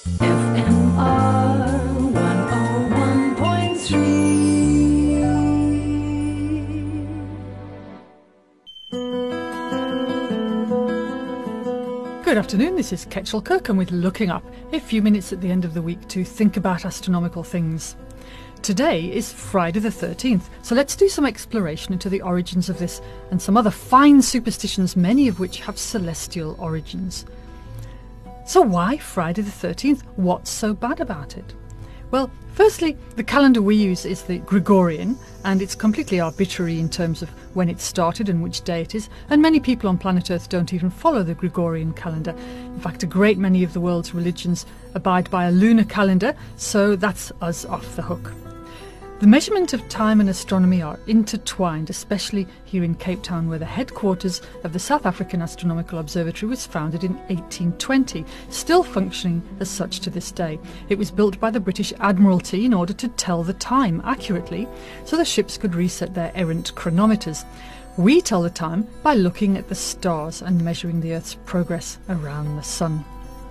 FMR 101.3. Good afternoon, this is Ketchel Kirkham with Looking Up, a few minutes at the end of the week to think about astronomical things. Today is Friday the 13th, so let's do some exploration into the origins of this and some other fine superstitions, many of which have celestial origins. So why Friday the 13th? What's so bad about it? Well, firstly, the calendar we use is the Gregorian, and it's completely arbitrary in terms of when it started and which day it is, and many people on planet Earth don't even follow the Gregorian calendar. In fact, a great many of the world's religions abide by a lunar calendar, so that's us off the hook. The measurement of time and astronomy are intertwined, especially here in Cape Town, where the headquarters of the South African Astronomical Observatory was founded in 1820, still functioning as such to this day. It was built by the British Admiralty in order to tell the time accurately, so the ships could reset their errant chronometers. We tell the time by looking at the stars and measuring the Earth's progress around the Sun.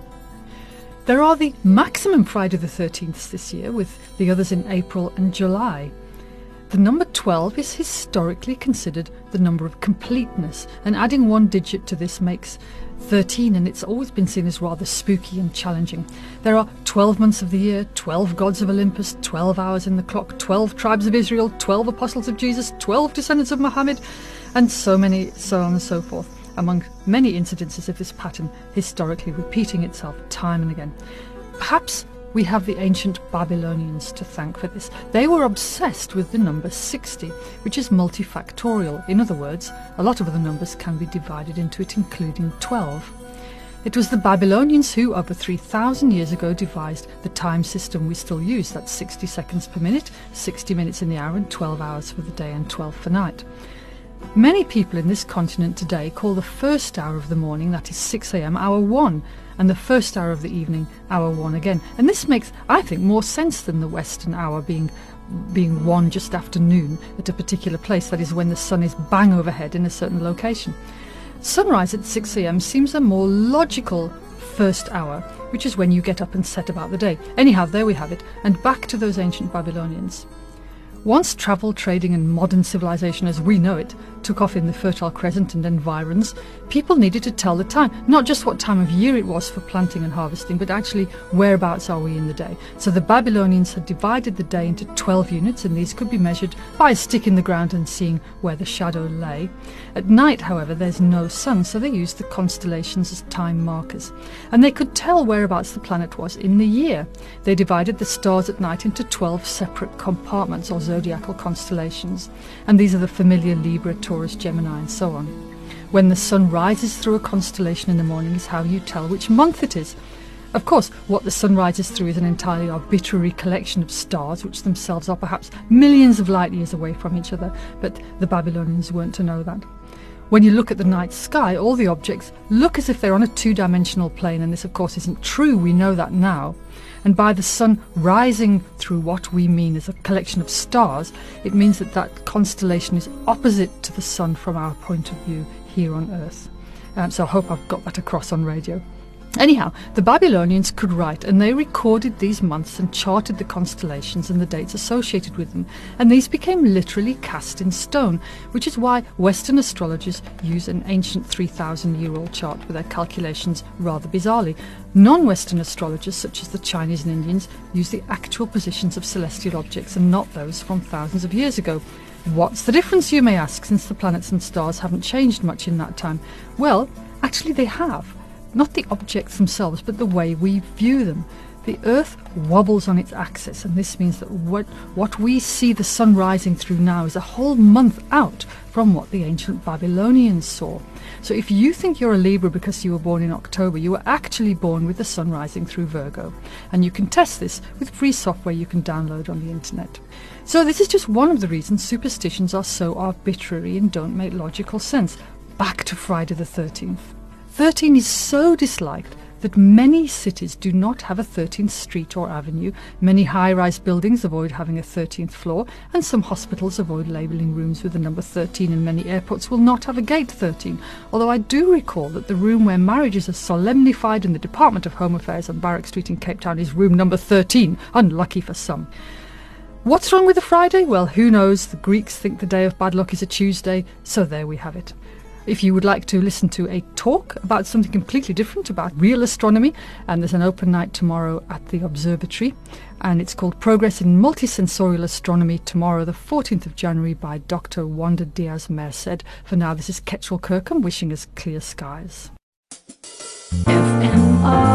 There are the maximum Friday the 13th this year, with the others in April and July. The number 12 is historically considered the number of completeness, and adding one digit to this makes 13, and it's always been seen as rather spooky and challenging. There are 12 months of the year, 12 gods of Olympus, 12 hours in the clock, 12 tribes of Israel, 12 apostles of Jesus, 12 descendants of Muhammad, and so on and so forth, among many incidences of this pattern historically repeating itself time and again. Perhaps we have the ancient Babylonians to thank for this. They were obsessed with the number 60, which is multifactorial. In other words, a lot of other numbers can be divided into it, including 12. It was the Babylonians who, over 3,000 years ago, devised the time system we still use. That's 60 seconds per minute, 60 minutes in the hour, and 12 hours for the day and 12 for night. Many people in this continent today call the first hour of the morning, that is 6 a.m, hour 1, and the first hour of the evening, hour 1 again. And this makes, I think, more sense than the Western hour being 1 just after noon at a particular place, that is when the sun is bang overhead in a certain location. Sunrise at 6 a.m. seems a more logical first hour, which is when you get up and set about the day. Anyhow, there we have it, and back to those ancient Babylonians. Once travel, trading and modern civilization as we know it took off in the Fertile Crescent and environs, people needed to tell the time, not just what time of year it was for planting and harvesting, but actually whereabouts are we in the day. So the Babylonians had divided the day into 12 units, and these could be measured by a stick in the ground and seeing where the shadow lay. At night, however, there's no sun, so they used the constellations as time markers, and they could tell whereabouts the planet was in the year. They divided the stars at night into 12 separate compartments, or zodiacal constellations, and these are the familiar Libra, Taurus, Gemini and so on. When the sun rises through a constellation in the morning is how you tell which month it is. Of course, what the sun rises through is an entirely arbitrary collection of stars, which themselves are perhaps millions of light years away from each other, but the Babylonians weren't to know that. When you look at the night sky, all the objects look as if they're on a two-dimensional plane, and this of course isn't true, we know that now. And by the sun rising through what we mean as a collection of stars, it means that that constellation is opposite to the sun from our point of view here on Earth. So I hope I've got that across on radio. Anyhow, the Babylonians could write, and they recorded these months and charted the constellations and the dates associated with them, and these became literally cast in stone, which is why Western astrologers use an ancient 3,000-year-old chart for their calculations rather bizarrely. Non-Western astrologers, such as the Chinese and Indians, use the actual positions of celestial objects and not those from thousands of years ago. What's the difference, you may ask, since the planets and stars haven't changed much in that time? Well, actually they have. Not the objects themselves, but the way we view them. The Earth wobbles on its axis, and this means that what we see the sun rising through now is a whole month out from what the ancient Babylonians saw. So if you think you're a Libra because you were born in October, you were actually born with the sun rising through Virgo. And you can test this with free software you can download on the internet. So this is just one of the reasons superstitions are so arbitrary and don't make logical sense. Back to Friday the 13th. 13 is so disliked that many cities do not have a 13th street or avenue, many high-rise buildings avoid having a 13th floor, and some hospitals avoid labelling rooms with the number 13, and many airports will not have a gate 13, although I do recall that the room where marriages are solemnified in the Department of Home Affairs on Barrack Street in Cape Town is room number 13, unlucky for some. What's wrong with a Friday? Well, who knows? The Greeks think the day of bad luck is a Tuesday, so there we have it. If you would like to listen to a talk about something completely different, about real astronomy, and there's an open night tomorrow at the observatory, and it's called Progress in Multisensorial Astronomy, tomorrow the 14th of January by Dr. Wanda Diaz Merced. For now, this is Ketrel Kirkham wishing us clear skies. FMR